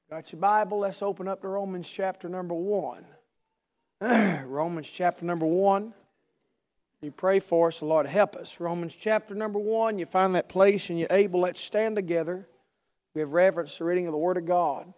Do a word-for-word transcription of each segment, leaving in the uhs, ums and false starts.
Got your Bible? Let's open up to Romans chapter number one. Romans chapter number one. You pray for us, the Lord help us. Romans chapter number one, you find that place and you're able, let's stand together. We have reverence to the reading of the Word of God.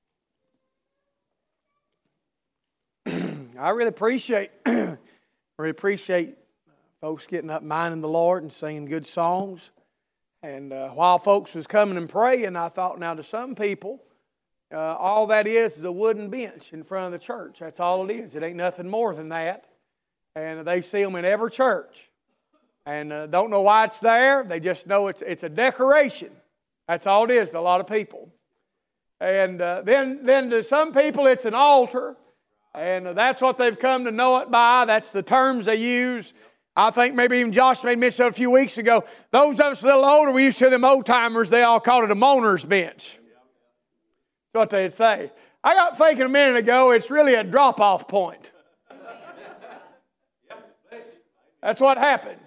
I really appreciate, really appreciate folks getting up minding the Lord and singing good songs. And uh, while folks was coming and praying, I thought, now to some people, uh, all that is is a wooden bench in front of the church. That's all it is. It ain't nothing more than that. And they see them in every church. And uh, don't know why it's there. They just know it's it's a decoration. That's all it is to a lot of people. And uh, then, then to some people it's an altar. And uh, that's what they've come to know it by. That's the terms they use. I think maybe even Josh made mention a few weeks ago. Those of us a little older, we used to hear them old timers, they all called it a moaner's bench. That's what they'd say. I got thinking a minute ago, it's really a drop-off point. That's what happens.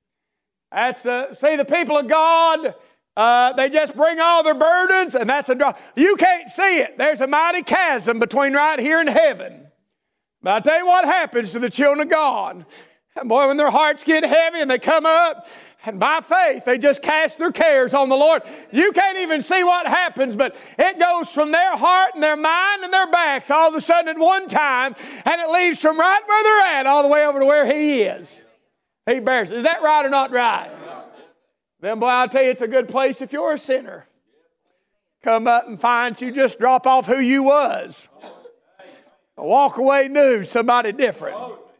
That's uh, see, the people of God, uh, they just bring all their burdens, and that's a drop. You can't see it. There's a mighty chasm between right here and heaven. But I tell you what happens to the children of God. And boy, when their hearts get heavy and they come up, and by faith, they just cast their cares on the Lord. You can't even see what happens, but it goes from their heart and their mind and their backs all of a sudden at one time, and it leaves from right where they're at all the way over to where He is. He bears it. Is that right or not right? Then, boy, I'll tell you, it's a good place if you're a sinner. Come up and find you just drop off who you was. Walk away new, somebody different.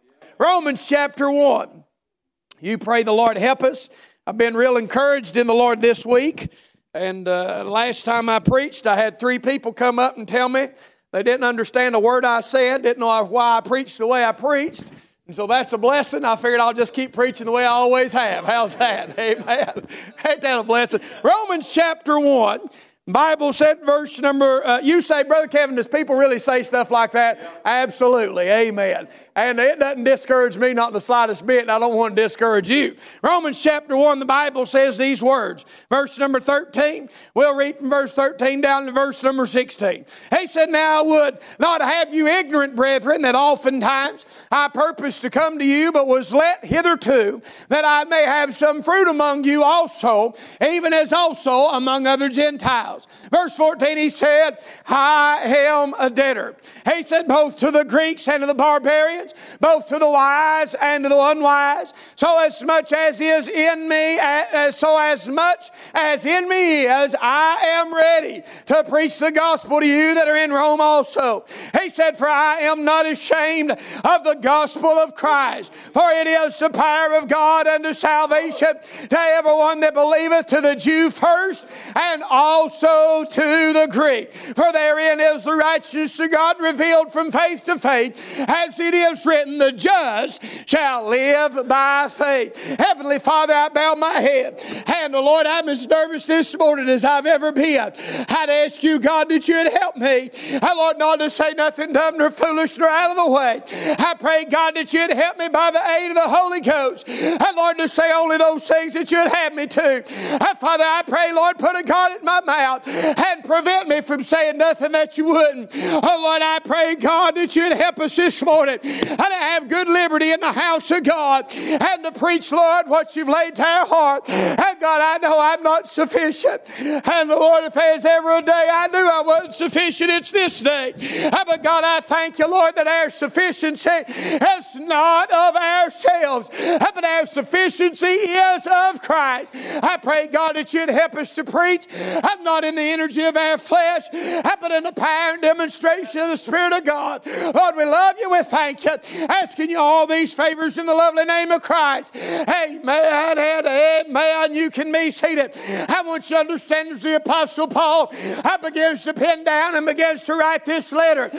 Romans chapter one. You pray the Lord help us. I've been real encouraged in the Lord this week. And uh, last time I preached, I had three people come up and tell me they didn't understand a word I said, didn't know why I preached the way I preached. And so that's a blessing. I figured I'll just keep preaching the way I always have. How's that? Amen. Ain't that a blessing? Romans chapter one. Bible said verse number, uh, you say, Brother Kevin, does people really say stuff like that? Yeah. Absolutely. Amen. And it doesn't discourage me, not the slightest bit, and I don't want to discourage you. Romans chapter one, the Bible says these words. Verse number thirteen, we'll read from verse thirteen down to verse number sixteen. He said, now I would not have you ignorant, brethren, that oftentimes I purposed to come to you, but was let hitherto, that I may have some fruit among you also, even as also among other Gentiles. Verse fourteen, he said, I am a debtor. He said, both to the Greeks and to the barbarians, both to the wise and to the unwise. So as much as is in me, so as much as in me is, I am ready to preach the gospel to you that are in Rome also. He said, for I am not ashamed of the gospel of Christ, for it is the power of God unto salvation to everyone that believeth, to the Jew first, and also to the Greek. For therein is the righteousness of God revealed from faith to faith, as it is written, the just shall live by faith. Heavenly Father, I bow my head. And the Lord, I'm as nervous this morning as I've ever been. I'd ask you, God, that you'd help me. I, Lord, not to say nothing dumb nor foolish nor out of the way. I pray, God, that you'd help me by the aid of the Holy Ghost. And Lord, to say only those things that you'd have me to. And Father, I pray, Lord, put a guard at my mouth and prevent me from saying nothing that you wouldn't. Oh, Lord, I pray, God, that you'd help us this morning and to have good liberty in the house of God and to preach, Lord, what you've laid to our heart. And God, I know I'm not sufficient. And the Lord, if there's ever a day I knew I wasn't sufficient, it's this day. But God, I thank you, Lord, that our sufficiency is not of ourselves, but our sufficiency is of Christ. I pray, God, that you'd help us to preach. I'm not in the energy of our flesh, but in the power and demonstration of the Spirit of God. Lord, we love you. We thank you. Asking you all these favors in the lovely name of Christ. Amen and amen. You can be seated. I want you to understand as the Apostle Paul I begins to pen down and begins to write this letter.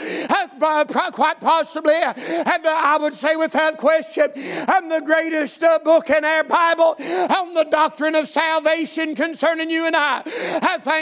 Quite possibly, and I would say without question, I'm the greatest uh, book in our Bible on the doctrine of salvation concerning you and I. I thank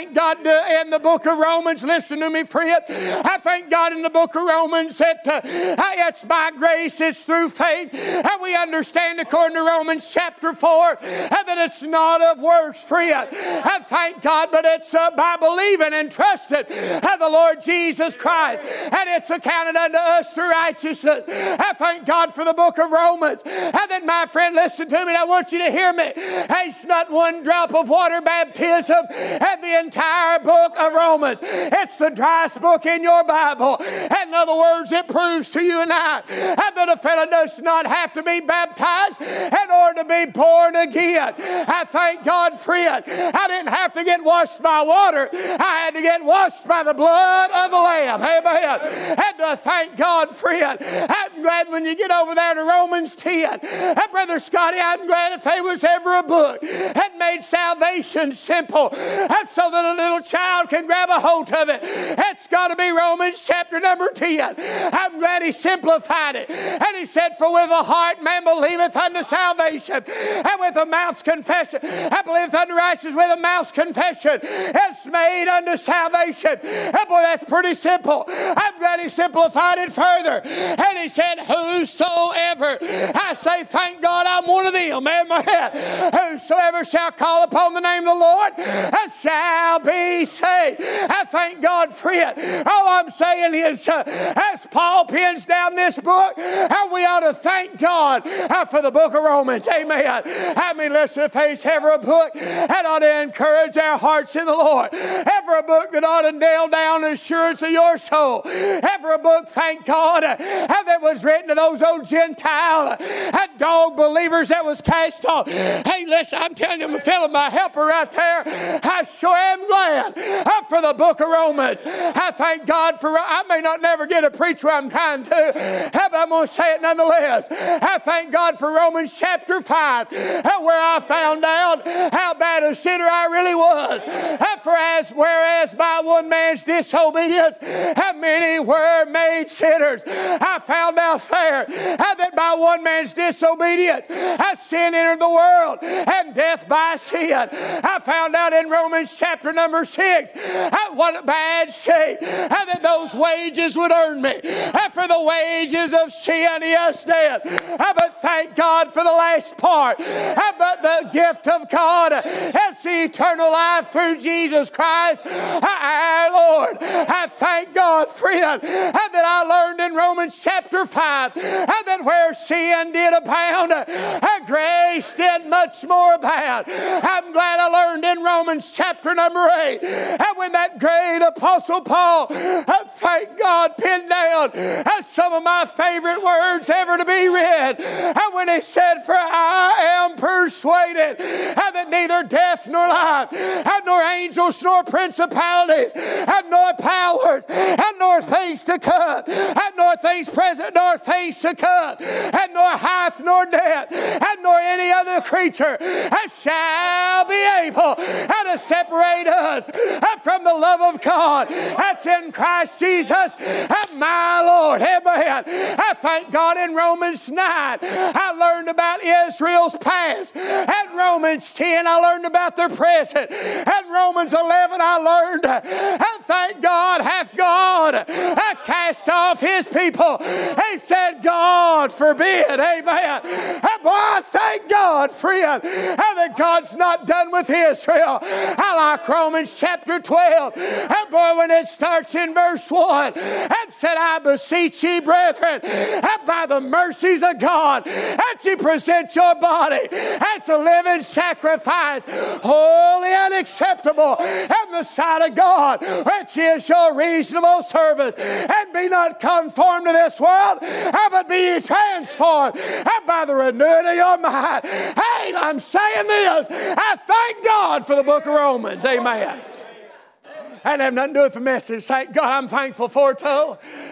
thank God uh, in the book of Romans, listen to me, friend. I thank God in the book of Romans that uh, it's by grace, it's through faith. And we understand according to Romans chapter four that it's not of works, friend. I thank God, but it's uh, by believing and trusting in the Lord Jesus Christ. And it's accounted unto us to righteousness. I thank God for the book of Romans. And then, my friend, listen to me, and I want you to hear me. It's not one drop of water baptism in the entire book of Romans. It's the driest book in your Bible. In other words, it proves to you and I that a fellow does not have to be baptized in order to be born again. I thank God, friend. I didn't have to get washed by water. I had to get washed by the blood of the Lamb. Amen. And to thank God, friend. I'm glad when you get over there to Romans ten. And Brother Scotty, I'm glad if there was ever a book that made salvation simple, and so that a little child can grab a hold of it, it's got to be Romans chapter number ten. I'm glad he simplified it. And he said, for with the heart man believeth unto salvation, and with the mouth's confession, I believe unto righteousness, with the mouth's confession, it's made unto salvation. And boy, that's pretty simple. I'm glad he simplified it further. And he said, whosoever, I say, thank God I'm one of them, amen. Whosoever shall call upon the name of the Lord shall be saved. I thank God for it. All I'm saying is, uh, as Paul pins down this book, how we ought to thank God uh, for the book of Romans, amen. I mean, listen, if there's ever a book that ought to encourage our hearts in the Lord, ever a book that ought to nail down the assurance of your soul, ever a book, thank God, uh, that was written to those old Gentile uh, dog believers that was cast off. Hey, listen, I'm telling you, I'm feeling my helper right there. I sure am glad uh, for the book of Romans. I thank God for, I may not never get a preach where I'm trying to, uh, but I'm going to say it nonetheless. I thank God for Romans chapter five, uh, where I found out how bad a sinner I really was. Uh, for as, whereas by one man's disobedience, how many were made sinners. I found out there uh, that by one man's disobedience, uh, sin entered the world, and death by sin. I found out in Romans chapter number six, uh, what a bad shape uh, that those wages would earn me. Uh, for the wages of sin is death. Uh, but thank God for the last part. Uh, but the gift of God, uh, that's the eternal life through Jesus Christ, uh, our Lord. I thank God, friend, uh, that I learned in Romans chapter five, uh, that where sin did abound, uh, grace did much more abound. I'm glad I learned in Romans chapter number eight, and when that great apostle Paul, uh, thank God, pinned down uh, some of my favorite words ever to be read, and when he said, for I am persuaded uh, that neither death nor life, uh, nor angels nor principalities, uh, nor powers, uh, nor things to come, uh, nor things present, nor things to come, uh, nor height nor depth, and nor any other creature uh, shall be able uh, to separate us uh, from the love of God that's in Christ Jesus, uh, my Lord. Amen. I thank God in Romans nine, I learned about Israel's past. At Romans ten, I learned about their present. At Romans eleven, I learned, and thank God, hath God uh, cast off his people. He said, God forbid. Amen. And boy, I thank God, friend, that God's not done with Israel. I like Romans chapter twelve. And boy, when it starts in verse one, and said, I beseech ye, brethren, by the mercies of God, that ye present your body as a living sacrifice, holy and acceptable in the sight of God, which is your reasonable service. And be not conformed to this world, but be ye transformed by the renewing of your mind. Hey, I'm saying this. I thank God for the book of Romans. Amen. I didn't have nothing to do with the message. Thank God, I'm thankful for it, though.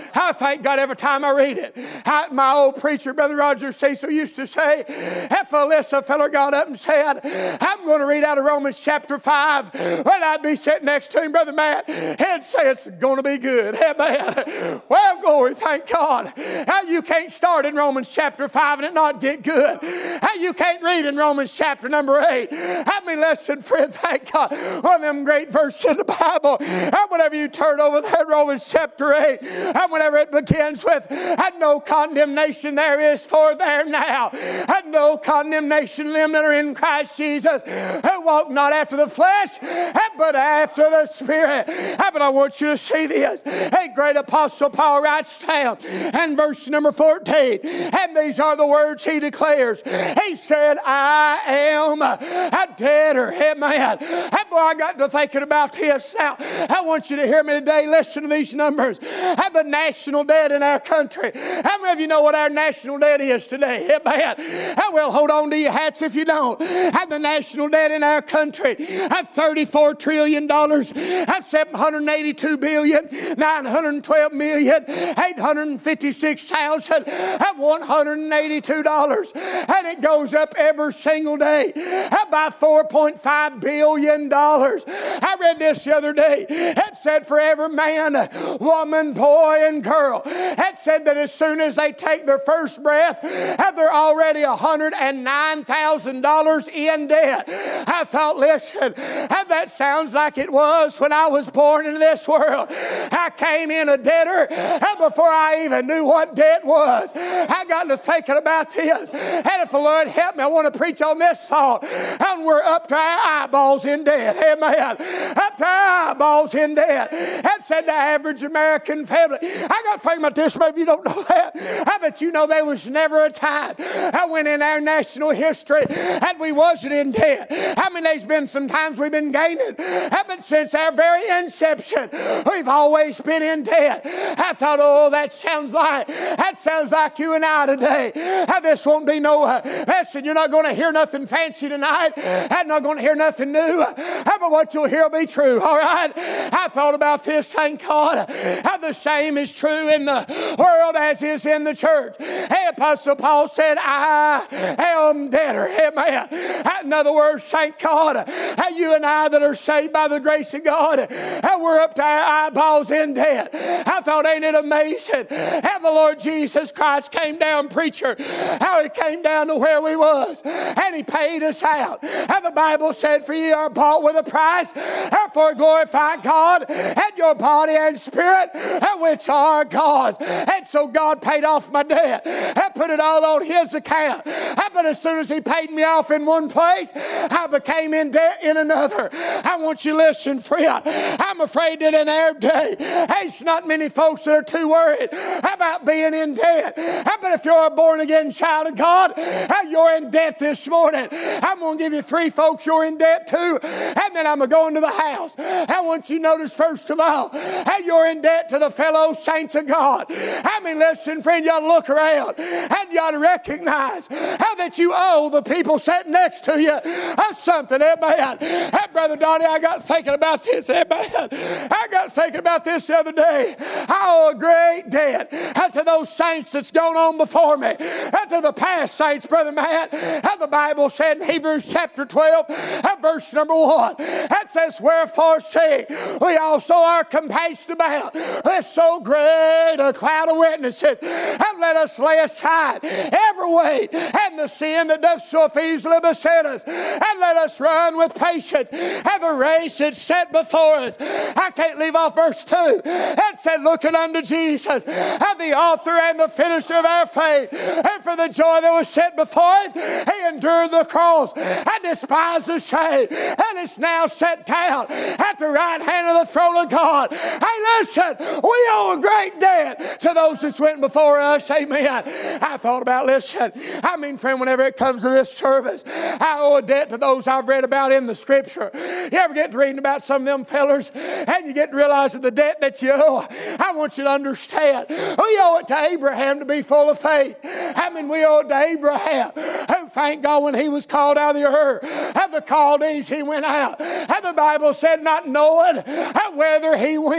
I thank God every time I read it. I, my old preacher, Brother Roger Cecil, used to say, if Alyssa feller got up and said, I'm going to read out of Romans chapter five, well, I'd be sitting next to him, Brother Matt, and say it's going to be good. Amen. Well, glory, thank God. How you can't start in Romans chapter five and it not get good. How you can't read in Romans chapter number eight. How many lessons, friend, thank God. One of them great verses in the Bible. And whenever you turn over there, Romans chapter eight, and whenever it begins with, and no condemnation there is for there now, and no condemnation them that are in Christ Jesus, who walk not after the flesh, but after the Spirit. But I want you to see this. A great apostle Paul writes down, and verse number fourteen, and these are the words he declares. He said, I am a debtor. Amen. And boy, I got to thinking about this now. I want you to hear me today. Listen to these numbers. Have the national debt in our country. How many of you know what our national debt is today? Amen. Well, hold on to your hats if you don't. Have the national debt in our country. Have thirty-four trillion dollars. Have seven hundred eighty-two billion, nine hundred twelve million, eight hundred fifty-six thousand, and one hundred eighty-two dollars. And it goes up every single day by four point five billion dollars. I read this the other day. It said for every man, woman, boy, and girl, it said that as soon as they take their first breath, they're already one hundred nine thousand dollars in debt. I thought, listen, that sounds like it was when I was born into this world. I came in a debtor before I even knew what debt was. I got to thinking about this. And if the Lord help me, I want to preach on this thought. And we're up to our eyeballs in debt. Amen. Up to our eyeballs in debt. That said the average American family. I got to think about this. Maybe you don't know that. I bet you know there was never a time when in our national history and we wasn't in debt. I mean, there's been some times we've been gaining. But since our very inception, we've always been in debt. I thought, oh, that sounds like, that sounds like you and I today. Now, this won't be no, uh, listen, you're not going to hear nothing fancy tonight. I'm not going to hear nothing new. But what you'll hear will be true, all right? I thought about this, thank God. How the same is true in the world as is in the church. Hey, Apostle Paul said, I am debtor. Amen. In other words, thank God, how you and I that are saved by the grace of God, how we're up to our eyeballs in debt. I thought, ain't it amazing how the Lord Jesus Christ came down, preacher, how He came down to where we was, and He paid us out. How the Bible said, for ye are bought with a price, therefore glorify God and your body and spirit, which are God's. And so God paid off my debt. I put it all on His account. But as soon as He paid me off in one place, I became in debt in another. I want you to listen, friend. I'm afraid that in our day, there's not many folks that are too worried about being in debt. But if you're a born-again child of God, you're in debt this morning. I'm going to give you three folks you're in debt to, and then I'm going to go into the house. I want you to notice, first of all, how you're in debt to the fellow saints of God. I mean, listen, friend, you ought to look around, and you ought to recognize how that you owe the people sitting next to you something. Amen. Hey, Brother Donnie, I got thinking about this. Amen. I got thinking about this the other day. I owe a great debt to those saints that's gone on before me, to the past saints, Brother Matt. How the Bible said in Hebrews chapter twelve, verse number one, that says, wherefore see, we also are compassed about with so great a cloud of witnesses, and let us lay aside every weight and the sin that doth so easily beset us, and let us run with patience and the race that's set before us. I can't leave off verse two. It said, looking unto Jesus, the author and the finisher of our faith, and for the joy that was set before Him, He endured the cross and despised the shame, and it's now set down at the right hand of the throne of God. Hey, listen, we owe a great debt to those that went before us. Amen. I thought about, listen, I mean, friend, whenever it comes to this service, I owe a debt to those I've read about in the Scripture. You ever get to reading about some of them fellers, and you get to realizing the debt that you owe? I want you to understand, we owe it to Abraham to be full of faith. I mean, we owe it to Abraham, who, thank God, when he was called out of the Ur of the Chaldees, he went out. And the Bible said, not knowing whether he went.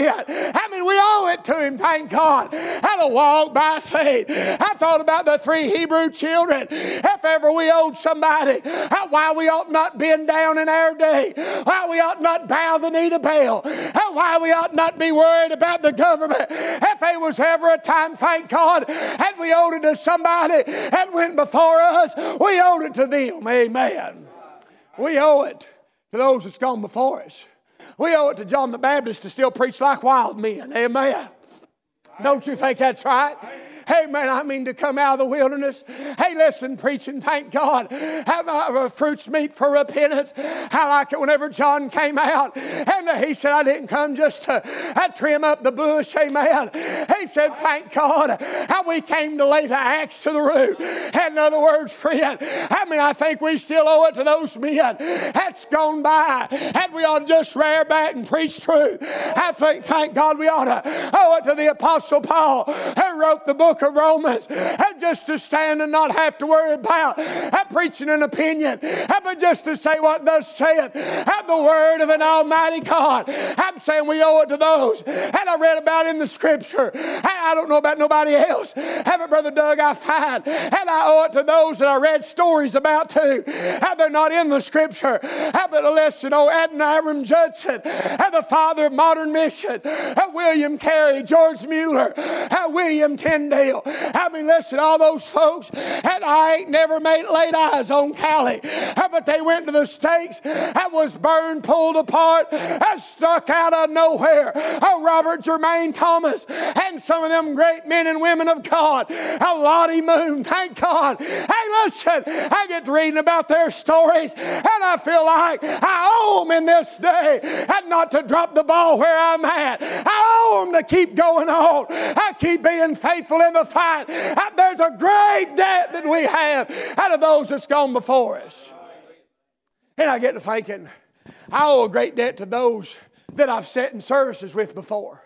I mean, we owe it to Him, thank God. How to walk by faith. I thought about the three Hebrew children. If ever we owed somebody, how, why we ought not bend down in our day, why we ought not bow the knee to Baal, how, why we ought not be worried about the government. If there was ever a time, thank God, and we owed it to somebody that went before us, we owed it to them. Amen. We owe it to those that's gone before us. We owe it to John the Baptist to still preach like wild men. Amen. Don't you think that's right? Hey, man, I mean to come out of the wilderness. Hey, listen, preaching, thank God. Have uh, fruits meet for repentance. I like it whenever John came out. And uh, he said, I didn't come just to uh, trim up the bush. Amen. He said, thank God how we came to lay the axe to the root. And in other words, friend, I mean, I think we still owe it to those men that's gone by. And we ought to just rear back and preach truth. I think, thank God, we ought to owe it to the Apostle Paul who wrote the book of Romans, and just to stand and not have to worry about uh, preaching an opinion, uh, but just to say what thus saith uh, the word of an almighty God. I'm saying we owe it to those. And I read about in the scripture. I, I don't know about nobody else. Have it, Brother Doug, I find. And I owe it to those that I read stories about too. Uh, they're not in the scripture. Uh, but listen, oh, Adoniram Judson, uh, the father of modern mission, uh, William Carey, George Mueller, uh, William Tyndale. I mean, listen, all those folks, and I ain't never made laid eyes on Cali, but they went to the stakes, that was burned, pulled apart, and stuck out of nowhere. Oh, Robert Jermaine Thomas, and some of them great men and women of God, oh, Lottie Moon, thank God. Hey, listen, I get to reading about their stories, and I feel like I owe them in this day, and not to drop the ball where I'm at. I owe them to keep going on. I keep being faithful in the fight. There's a great debt that we have out of those that's gone before us. And I get to thinking, I owe a great debt to those that I've sat in services with before.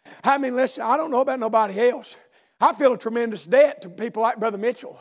I mean, listen, I don't know about nobody else. I feel a tremendous debt to people like Brother Mitchell.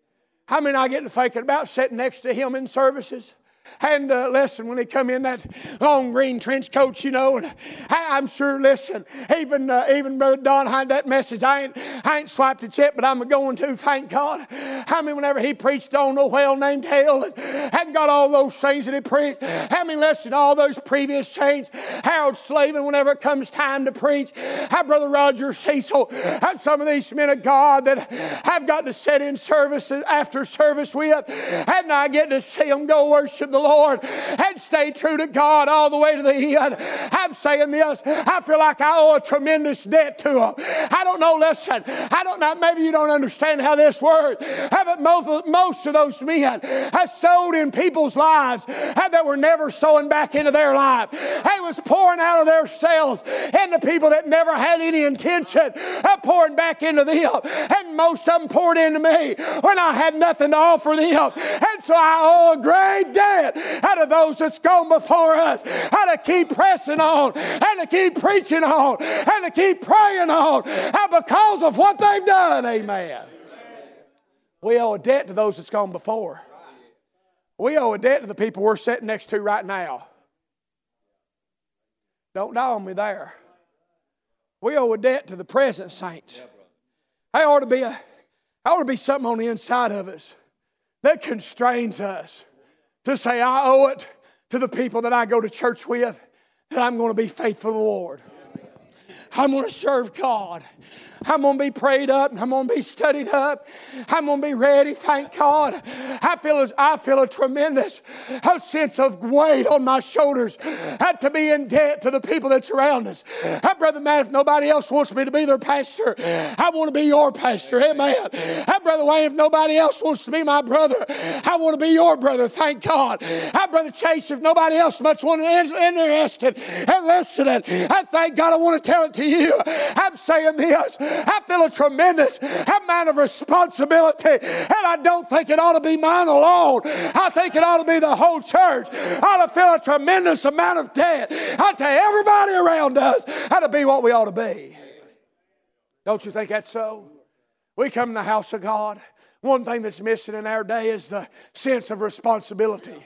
I mean, I get to thinking about sitting next to him in services. And uh, listen, when they come in that long green trench coat, you know, and I, I'm sure, listen, even uh, even Brother Don had that message. I ain't I ain't swiped it yet, but I'm going to, thank God. I mean, whenever he preached on a whale named Hell and hadn't got all those things that he preached. I mean, listen, all those previous saints, Harold Slavin, whenever it comes time to preach, how Brother Roger Cecil, and some of these men of God that I've got to sit in service after service with, and I get to see them go worship the Lord and stay true to God all the way to the end. I'm saying this, I feel like I owe a tremendous debt to them. I don't know, listen, I don't know, maybe you don't understand how this works, but most, most of those men have sowed in people's lives that were never sowing back into their life. They was pouring out of their selves into people that never had any intention of pouring back into them. And most of them poured into me when I had nothing to offer them. And so I owe a great debt out of those that's gone before us, how to keep pressing on and to keep preaching on and to keep praying on, and because of what they've done. Amen. We owe a debt to those that's gone before. We owe a debt to the people we're sitting next to right now. Don't die on me there. We owe a debt to the present saints. There ought to be a, there ought to be something on the inside of us that constrains us to say, I owe it to the people that I go to church with, that I'm going to be faithful to the Lord. I'm going to serve God. I'm going to be prayed up. I'm going to be studied up. I'm going to be ready. Thank God. I feel, as, I feel a tremendous a sense of weight on my shoulders to be in debt to the people that surround us. Uh, Brother Matt, if nobody else wants me to be their pastor, I want to be your pastor. Amen. Uh, Brother Wayne, if nobody else wants to be my brother, I want to be your brother. Thank God. Uh, Brother Chase, if nobody else much want to interested and listening, I thank God. I want to tell it to you. I'm saying this. I feel a tremendous amount of responsibility, and I don't think it ought to be mine alone. I think it ought to be the whole church. I ought to feel a tremendous amount of debt. I tell you, everybody around us ought to be what we ought to be. Don't you think that's so? We come in the house of God. One thing that's missing in our day is the sense of responsibility.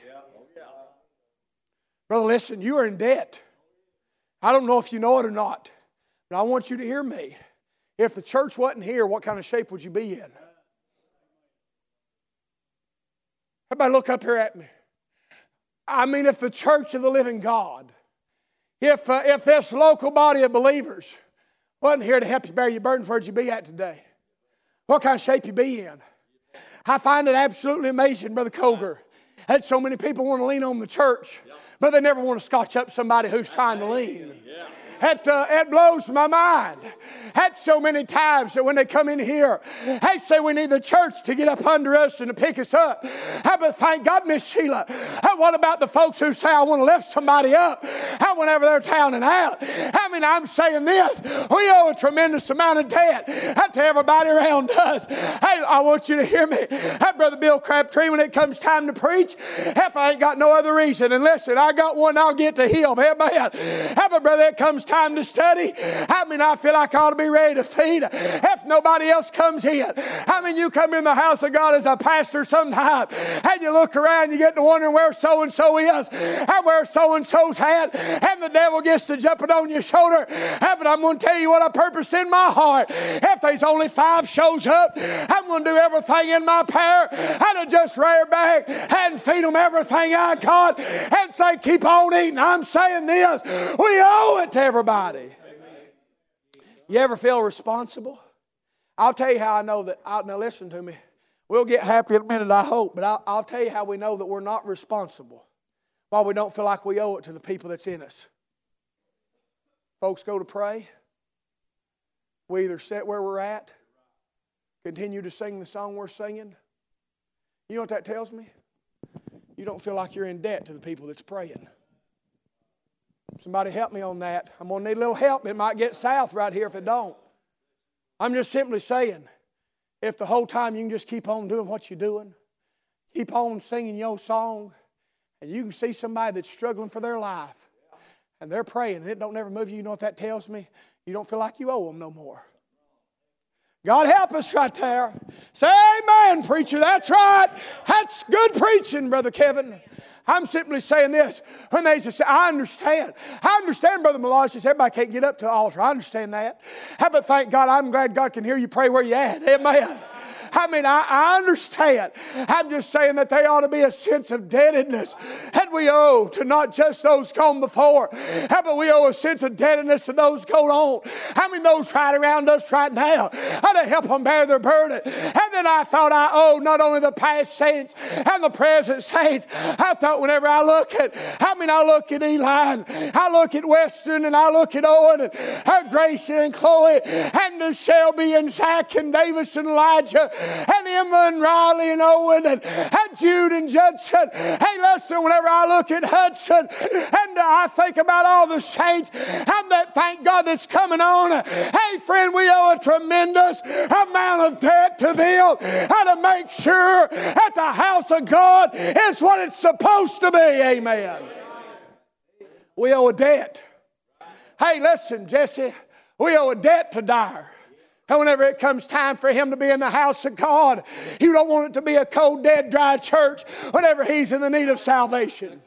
Brother, listen, you are in debt. I don't know if you know it or not, And I want you to hear me. If the church wasn't here, what kind of shape would you be in? Everybody look up here at me. I mean, if the church of the living God, if, uh, if this local body of believers wasn't here to help you bear your burdens, where'd you be at today? What kind of shape you be in? I find it absolutely amazing, Brother Koger, that so many people want to lean on the church, but they never want to scotch up somebody who's trying to lean. That, uh, it blows my mind. That's so many times that when they come in here, they say we need the church to get up under us and to pick us up. How about thank God, Miss Sheila? How, what about the folks who say, I want to lift somebody up? How whenever they're down and out? I mean, I'm saying this. We owe a tremendous amount of debt to everybody around us. Hey, I want you to hear me. Hey, Brother Bill Crabtree, when it comes time to preach, if I ain't got no other reason, and listen, I got one, I'll get to him. Amen. How about, brother, it comes time to study? I mean, I feel like I ought to be ready to feed if nobody else comes in. I mean, you come in the house of God as a pastor sometime, and you look around, you get to wondering where so-and-so is, and where so-and-so's at, and the devil gets to jumping on your shoulder. But I'm going to tell you what I purpose in my heart. If there's only five shows up, I'm going to do everything in my power and to just rear back and feed them everything I got and say, keep on eating. I'm saying this. We owe it to everybody. You ever feel responsible? I'll tell you how I know that. Now listen to me. We'll get happy in a minute, I hope. But I'll, I'll tell you how we know that we're not responsible. Why we don't feel like we owe it to the people that's in us. Folks go to pray. We either sit where we're at, continue to sing the song we're singing. You know what that tells me? You don't feel like you're in debt to the people that's praying. Somebody help me on that. I'm going to need a little help. It might get south right here if it don't. I'm just simply saying, if the whole time you can just keep on doing what you're doing, keep on singing your song, and you can see somebody that's struggling for their life, and they're praying, and it don't never move you, you know what that tells me? You don't feel like you owe them no more. God help us right there. Say amen, preacher. That's right. That's good preaching, Brother Kevin. I'm simply saying this. When they say, I understand. I understand, Brother Malachi says everybody can't get up to the altar. I understand that. How about thank God, I'm glad God can hear you pray where you're at. Amen. I mean, I, I understand. I'm just saying that there ought to be a sense of indebtedness that we owe to not just those gone before. How about we owe a sense of indebtedness to those going on? I mean, those right around us right now. How to help them bear their burden. And then I thought I owed not only the past saints and the present saints. I thought whenever I look at, I mean, I look at Eli, I look at Weston, and I look at Owen, and her Grayson and Chloe, and Shelby and Zach and Davis and Elijah, and Emma and Riley and Owen and, and Jude and Judson. Hey, listen, whenever I look at Hudson and uh, I think about all the saints and that thank God that's coming on. Hey, friend, we owe a tremendous amount of debt to them. How to make sure that the house of God is what it's supposed to be. Amen. We owe a debt. Hey, listen, Jesse, we owe a debt to Dyer. And whenever it comes time for him to be in the house of God, you don't want it to be a cold, dead, dry church whenever he's in the need of salvation.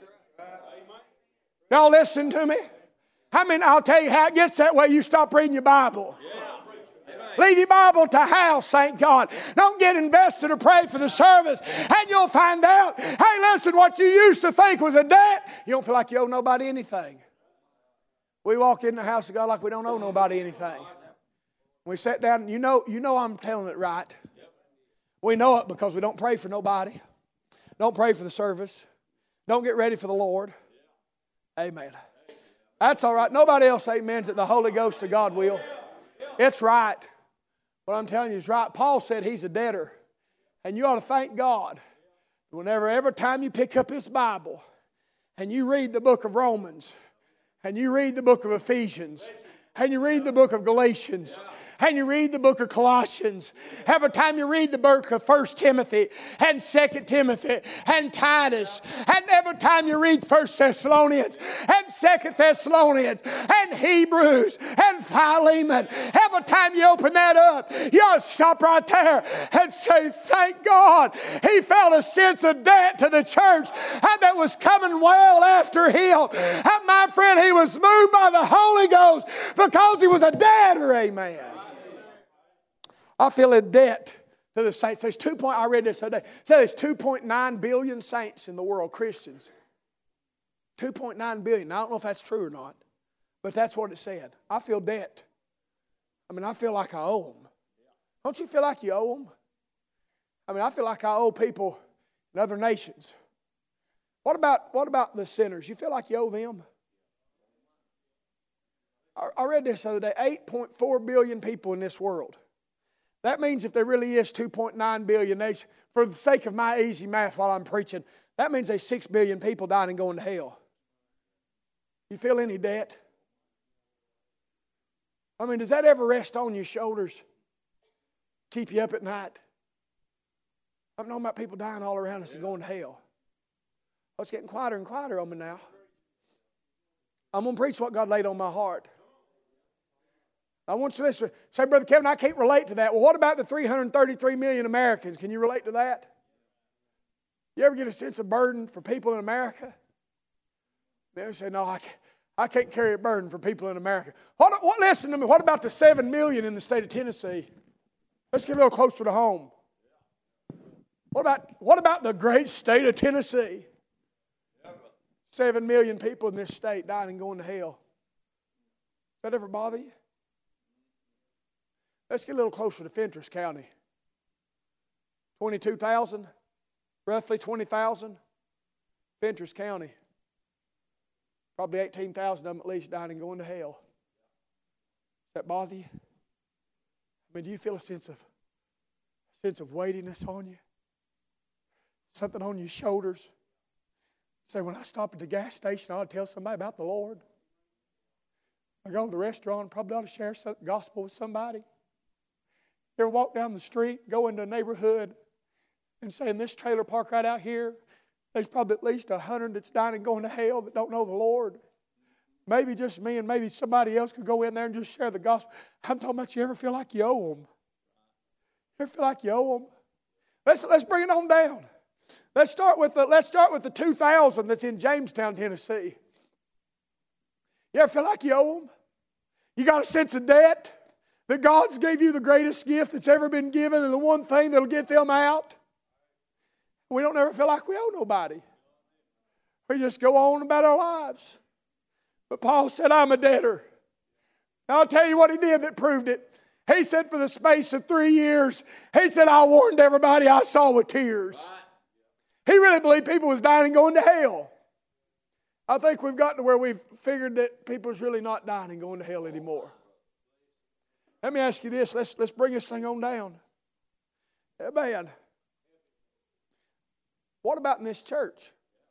Y'all listen to me? I mean, I'll tell you how it gets that way. You stop reading your Bible. Leave your Bible to house, thank God. Don't get invested or pray for the service. And you'll find out, hey, listen, what you used to think was a debt, you don't feel like you owe nobody anything. We walk in the house of God like we don't owe nobody anything. We sat down, you know, you know I'm telling it right. We know it because we don't pray for nobody. Don't pray for the service. Don't get ready for the Lord. Amen. That's all right. Nobody else amens it. The Holy Ghost of God will. It's right. What I'm telling you is right. Paul said he's a debtor. And you ought to thank God. Whenever, every time you pick up his Bible and you read the book of Romans and you read the book of Ephesians and you read the book of Galatians and you read the book of Colossians, every time you read the book of First Timothy and Second Timothy and Titus, and every time you read First Thessalonians and Second Thessalonians and Hebrews and Philemon, every time you open that up, you ought to stop right there and say, thank God he felt a sense of debt to the church and that was coming well after him. And my friend, he was moved by the Holy Ghost because he was a debtor. Amen. I feel a debt to the saints. There's two point, I read this the other day. It said there's two point nine billion saints in the world, Christians. two point nine billion. Now, I don't know if that's true or not, but that's what it said. I feel debt. I mean, I feel like I owe them. Don't you feel like you owe them? I mean, I feel like I owe people in other nations. What about, what about the sinners? You feel like you owe them? I, I read this the other day. eight point four billion people in this world. That means if there really is two point nine billion, they, for the sake of my easy math while I'm preaching, that means there's six billion people dying and going to hell. You feel any debt? I mean, does that ever rest on your shoulders? Keep you up at night? I'm talking about people dying all around us and going to hell. Oh, it's getting quieter and quieter on me now. I'm going to preach what God laid on my heart. I want you to listen. Say, Brother Kevin, I can't relate to that. Well, what about the three hundred thirty-three million Americans? Can you relate to that? You ever get a sense of burden for people in America? They say, no, I can't, I can't carry a burden for people in America. What, what, listen to me. What about the seven million in the state of Tennessee? Let's get a little closer to home. What about, what about the great state of Tennessee? Seven million people in this state dying and going to hell. Does that ever bother you? Let's get a little closer to Fentress County. twenty-two thousand, roughly twenty thousand. Fentress County. Probably eighteen thousand of them at least dying and going to hell. Does that bother you? I mean, do you feel a sense of, a sense of weightiness on you? Something on your shoulders? Say, when I stop at the gas station, I ought to tell somebody about the Lord. I go to the restaurant, probably ought to share the gospel with somebody. You ever walk down the street, go into a neighborhood, and say, in this trailer park right out here, there's probably at least a hundred that's dying and going to hell that don't know the Lord. Maybe just me and maybe somebody else could go in there and just share the gospel. I'm talking about, you ever feel like you owe them? You ever feel like you owe them? Let's, let's bring it on down. Let's start with the, let's start with the two thousand that's in Jamestown, Tennessee. You ever feel like you owe them? You got a sense of debt? That God's gave you the greatest gift that's ever been given and the one thing that'll get them out? We don't ever feel like we owe nobody. We just go on about our lives. But Paul said, I'm a debtor. Now, I'll tell you what he did that proved it. He said for the space of three years, he said, I warned everybody I saw with tears. He really believed people was dying and going to hell. I think we've gotten to where we've figured that people's really not dying and going to hell anymore. Let me ask you this. Let's, let's bring this thing on down. Amen. What about in this church?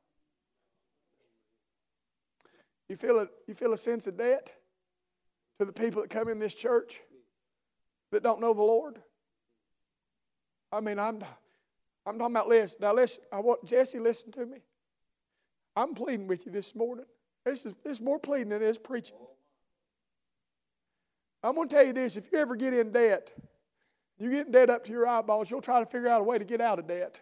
You feel a, you feel a sense of debt to the people that come in this church that don't know the Lord? I mean, I'm, I'm talking about listen. Now, listen. I want Jesse, listen to me. I'm pleading with you this morning. This is, this is more pleading than it is preaching. I'm going to tell you this. If you ever get in debt, you get in debt up to your eyeballs, you'll try to figure out a way to get out of debt.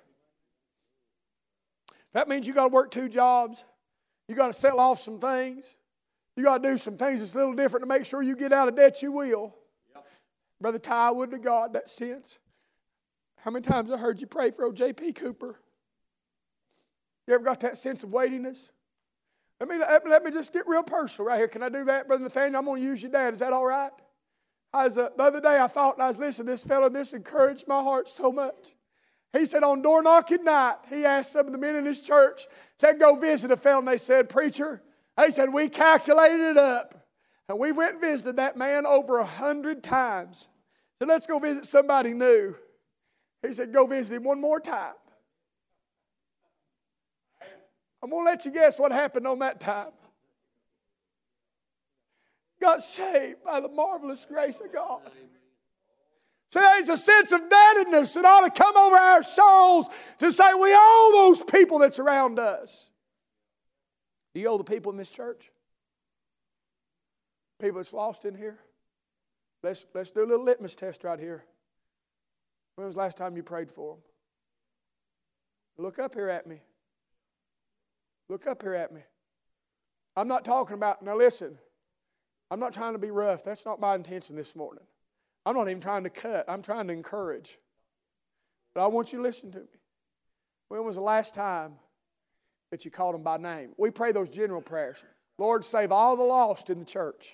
That means you got to work two jobs. You got to sell off some things. You got to do some things that's a little different to make sure you get out of debt. You will. Yep. Brother Ty, I would to God that sense. How many times I heard you pray for old J P Cooper? You ever got that sense of weightiness? Let me, let me just get real personal right here. Can I do that, Brother Nathaniel? I'm going to use your dad. Is that all right? I was, uh, the other day I thought, and I was listening to this fellow, and this encouraged my heart so much. He said on door knocking night, he asked some of the men in his church, said, go visit a fellow. And they said, preacher, they said, we calculated it up. And we went and visited that man over a hundred times. So let's go visit somebody new. He said, go visit him one more time. I'm going to let you guess what happened on that time. Got saved by the marvelous grace of God. See, there's a sense of indebtedness that ought to come over our souls to say we owe those people that's around us. Do you owe the people in this church? People that's lost in here? Let's, let's do a little litmus test right here. When was the last time you prayed for them? Look up here at me. Look up here at me. I'm not talking about, now listen, I'm not trying to be rough. That's not my intention this morning. I'm not even trying to cut. I'm trying to encourage. But I want you to listen to me. When was the last time that you called them by name? We pray those general prayers. Lord, save all the lost in the church.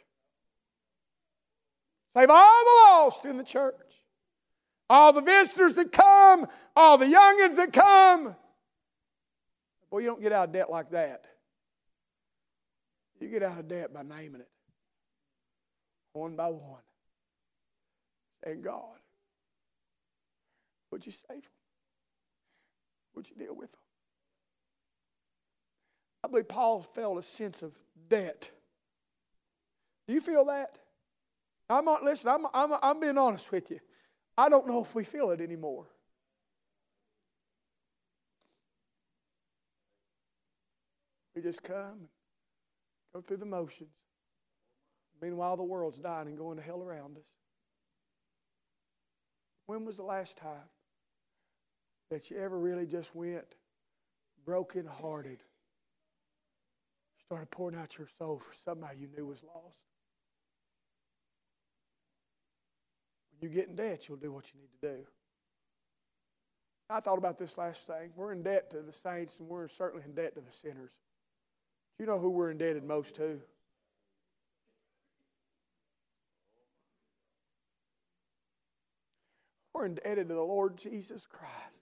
Save all the lost in the church. All the visitors that come, all the youngins that come. Boy, you don't get out of debt like that. You get out of debt by naming it. One by one. Saying, God, would you save them? Would you deal with them? I believe Paul felt a sense of debt. Do you feel that? I'm not, listen, I'm, I'm, I'm being honest with you. I don't know if we feel it anymore. We just come and go through the motions. Meanwhile, the world's dying and going to hell around us. When was the last time that you ever really just went broken-hearted, started pouring out your soul for somebody you knew was lost? When you get in debt, you'll do what you need to do. I thought about this last thing. We're in debt to the saints, and we're certainly in debt to the sinners. Do you know who we're indebted most to? We're indebted to the Lord Jesus Christ.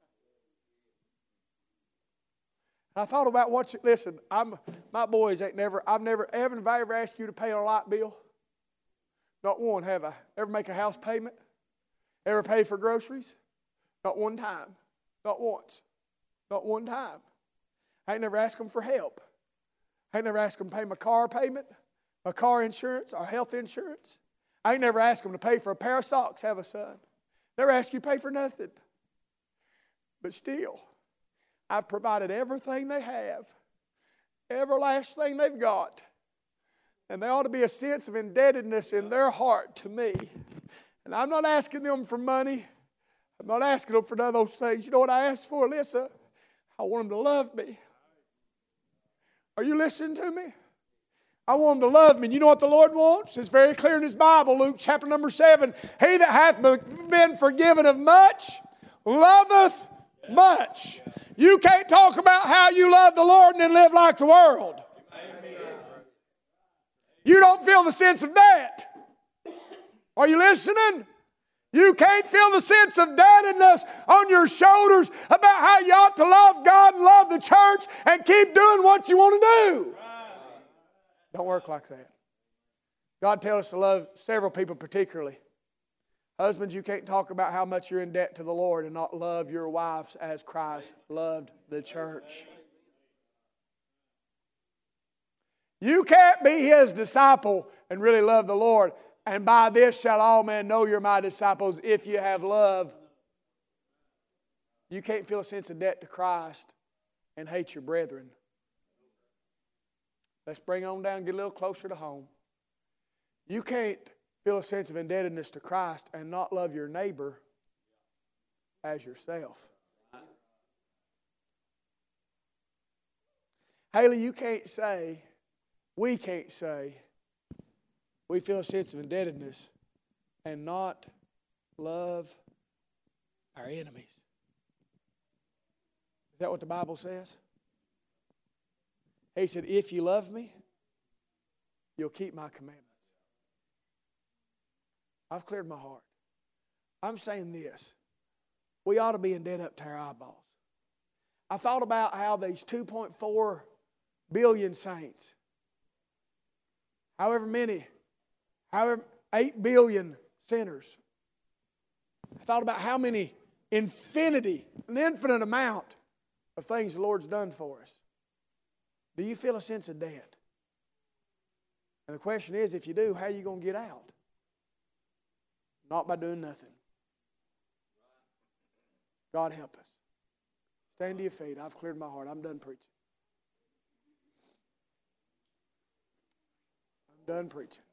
And I thought about what you, listen, I'm, my boys ain't never, I've never, Evan, have I ever asked you to pay a light bill? Not one, have I? Ever make a house payment? Ever pay for groceries? Not one time. Not once. Not one time. I ain't never asked them for help. I ain't never asked them to pay my car payment, my car insurance, or health insurance. I ain't never asked them to pay for a pair of socks, have a son. Never asked you to pay for nothing. But still, I've provided everything they have, every last thing they've got. And there ought to be a sense of indebtedness in their heart to me. And I'm not asking them for money. I'm not asking them for none of those things. You know what I asked for, Alyssa? I want them to love me. Are you listening to me? I want them to love me. And you know what the Lord wants? It's very clear in His Bible, Luke chapter number seven. He that hath been forgiven of much, loveth much. You can't talk about how you love the Lord and then live like the world. Amen. You don't feel the sense of debt. Are you listening? You can't feel the sense of indebtedness on your shoulders about how you ought to love God and love the church and keep doing what you want to do. Don't work like that. God tells us to love several people particularly. Husbands, you can't talk about how much you're in debt to the Lord and not love your wives as Christ loved the church. You can't be His disciple and really love the Lord. And by this shall all men know you're my disciples if you have love. You can't feel a sense of debt to Christ and hate your brethren. Let's bring it on down and get a little closer to home. You can't feel a sense of indebtedness to Christ and not love your neighbor as yourself. Haley, you can't say, we can't say, we feel a sense of indebtedness and not love our enemies. Is that what the Bible says? He said, if you love me, you'll keep my commandments. I've cleared my heart. I'm saying this. We ought to be in debt up to our eyeballs. I thought about how these two point four billion saints, however many, however eight billion sinners. I thought about how many infinity, an infinite amount of things the Lord's done for us. Do you feel a sense of debt? And the question is, if you do, how are you going to get out? Not by doing nothing. God help us. Stand to your feet. I've cleared my heart. I'm done preaching. I'm done preaching.